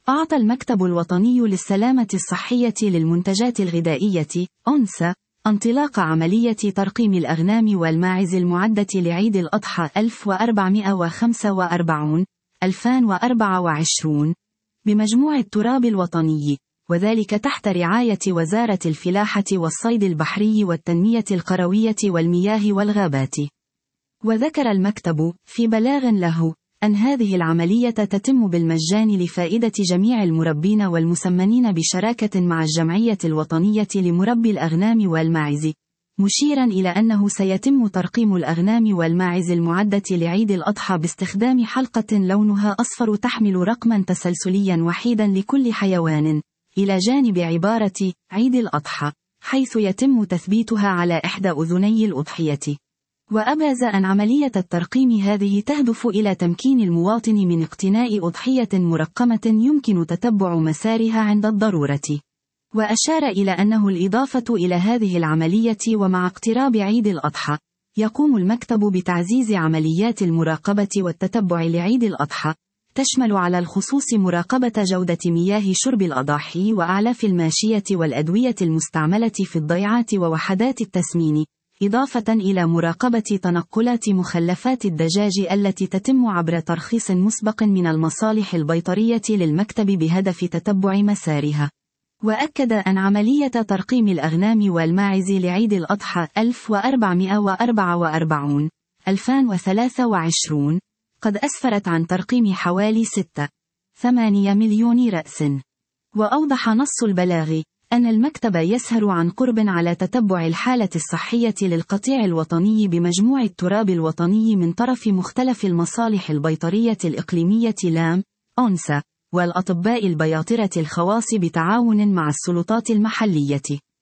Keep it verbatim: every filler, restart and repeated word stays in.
أعطى المكتب الوطني للسلامة الصحية للمنتجات الغذائية أونسا انطلاق عملية ترقيم الأغنام والماعز المعدة لعيد الأضحى ألف وأربعمائة وخمسة وأربعين ألفين وأربعة وعشرين بمجموع التراب الوطني، وذلك تحت رعاية وزارة الفلاحة والصيد البحري والتنمية القروية والمياه والغابات. وذكر المكتب في بلاغ له أن هذه العملية تتم بالمجان لفائدة جميع المربين والمسمنين بشراكة مع الجمعية الوطنية لمربي الأغنام والماعز، مشيرا إلى أنه سيتم ترقيم الأغنام والماعز المعدة لعيد الأضحى باستخدام حلقة لونها أصفر تحمل رقما تسلسليا وحيدا لكل حيوان، إلى جانب عبارة عيد الأضحى، حيث يتم تثبيتها على إحدى أذني الأضحية. وأبرز أن عملية الترقيم هذه تهدف إلى تمكين المواطن من اقتناء أضحية مرقمة يمكن تتبع مسارها عند الضرورة. وأشار إلى أنه الإضافة إلى هذه العملية ومع اقتراب عيد الأضحى، يقوم المكتب بتعزيز عمليات المراقبة والتتبع لعيد الأضحى، تشمل على الخصوص مراقبة جودة مياه شرب الأضاحي وأعلاف الماشية والأدوية المستعملة في الضيعات ووحدات التسمين، إضافة إلى مراقبة تنقلات مخلفات الدجاج التي تتم عبر ترخيص مسبق من المصالح البيطرية للمكتب بهدف تتبع مسارها. وأكد أن عملية ترقيم الأغنام والماعز لعيد الأضحى ألف وأربعمائة وأربعة وأربعين ألفين وثلاثة وعشرين قد أسفرت عن ترقيم حوالي ستة فاصلة ثمانية مليون رأس. وأوضح نص البلاغ أن المكتب يسهر عن قرب على تتبع الحالة الصحية للقطيع الوطني بمجموع التراب الوطني من طرف مختلف المصالح البيطرية الإقليمية لام أونسا والأطباء البياطرة الخواص بتعاون مع السلطات المحلية.